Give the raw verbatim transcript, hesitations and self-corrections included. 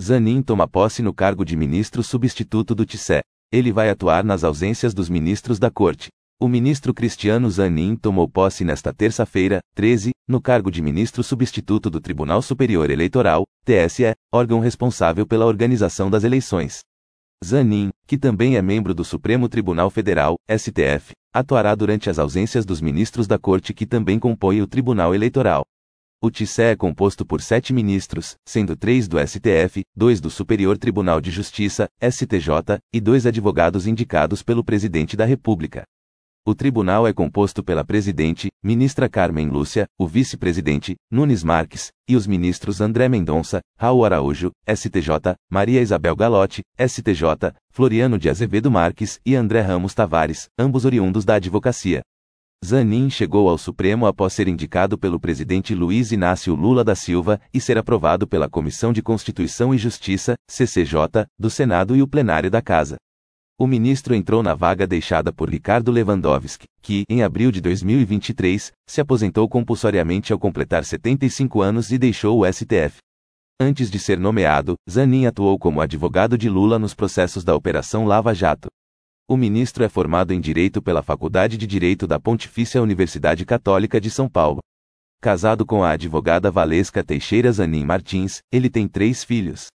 Zanin toma posse no cargo de ministro substituto do T C E. Ele vai atuar nas ausências dos ministros da Corte. O ministro Cristiano Zanin tomou posse nesta terça-feira, treze, no cargo de ministro substituto do Tribunal Superior Eleitoral, T S E, órgão responsável pela organização das eleições. Zanin, que também é membro do Supremo Tribunal Federal, S T F, atuará durante as ausências dos ministros da Corte que também compõem o Tribunal Eleitoral. O T C E é composto por sete ministros, sendo três do S T F, dois do Superior Tribunal de Justiça, S T J, e dois advogados indicados pelo Presidente da República. O tribunal é composto pela presidente, ministra Carmen Lúcia, o vice-presidente, Nunes Marques, e os ministros André Mendonça, Raul Araújo, S T J, Maria Isabel Galotti, S T J, Floriano de Azevedo Marques e André Ramos Tavares, ambos oriundos da advocacia. Zanin chegou ao Supremo após ser indicado pelo presidente Luiz Inácio Lula da Silva e ser aprovado pela Comissão de Constituição e Justiça, C C J, do Senado e o plenário da Casa. O ministro entrou na vaga deixada por Ricardo Lewandowski, que, em abril de dois mil e vinte e três, se aposentou compulsoriamente ao completar setenta e cinco anos e deixou o S T F. Antes de ser nomeado, Zanin atuou como advogado de Lula nos processos da Operação Lava Jato. O ministro é formado em Direito pela Faculdade de Direito da Pontifícia Universidade Católica de São Paulo. Casado com a advogada Valesca Teixeira Zanin Martins, ele tem três filhos.